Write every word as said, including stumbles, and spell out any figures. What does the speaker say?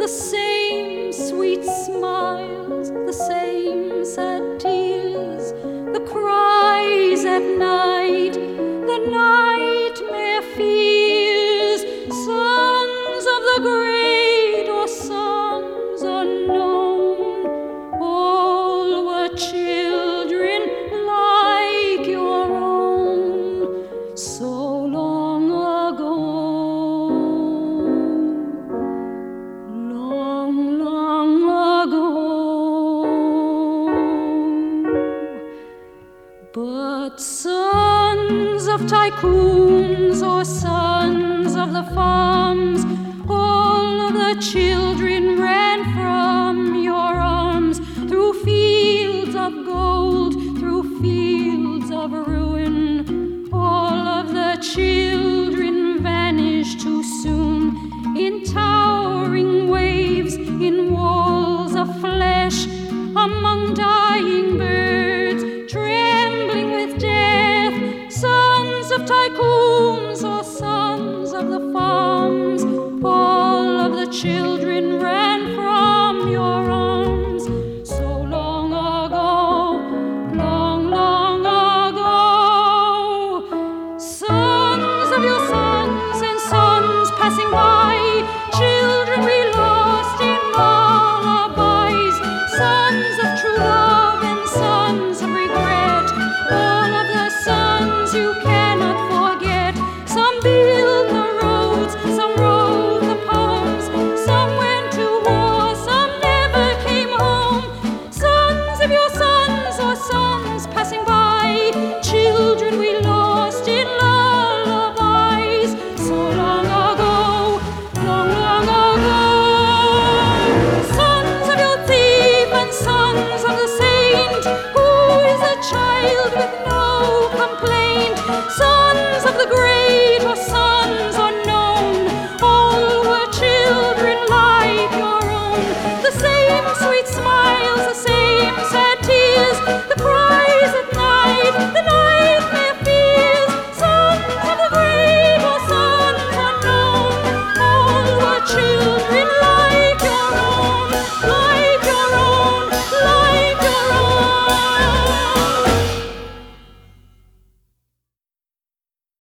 the same sweet smiles, the same sad tears, the cries at night, the nightmare fears, sons of the great or sons unknown, all were children like your own, so long ago, long, long ago. But sons of tycoons or sons of the farms, all of the children ran from your arms through fields of gold, through fields of ruin. All of the children vanished too soon in towering waves, in walls of flesh, among dying birds, trembling with death. Sons of tycoons or sons of the farms, all of the children ran from your arms, so long ago, long, long ago. Sons of your sons and sons passing by, children we lost in lullabies, sons of true love and sons of regret, all of the sons you cannot forget. Some built the roads, some wrote the poems, some went to war, some never came home. Sons of your sons or sons passing by, children we lost in lullabies, so long ago, long, long ago. Sons of your thief and sons of the saint, who is a child with no complaint, sons of the great or sons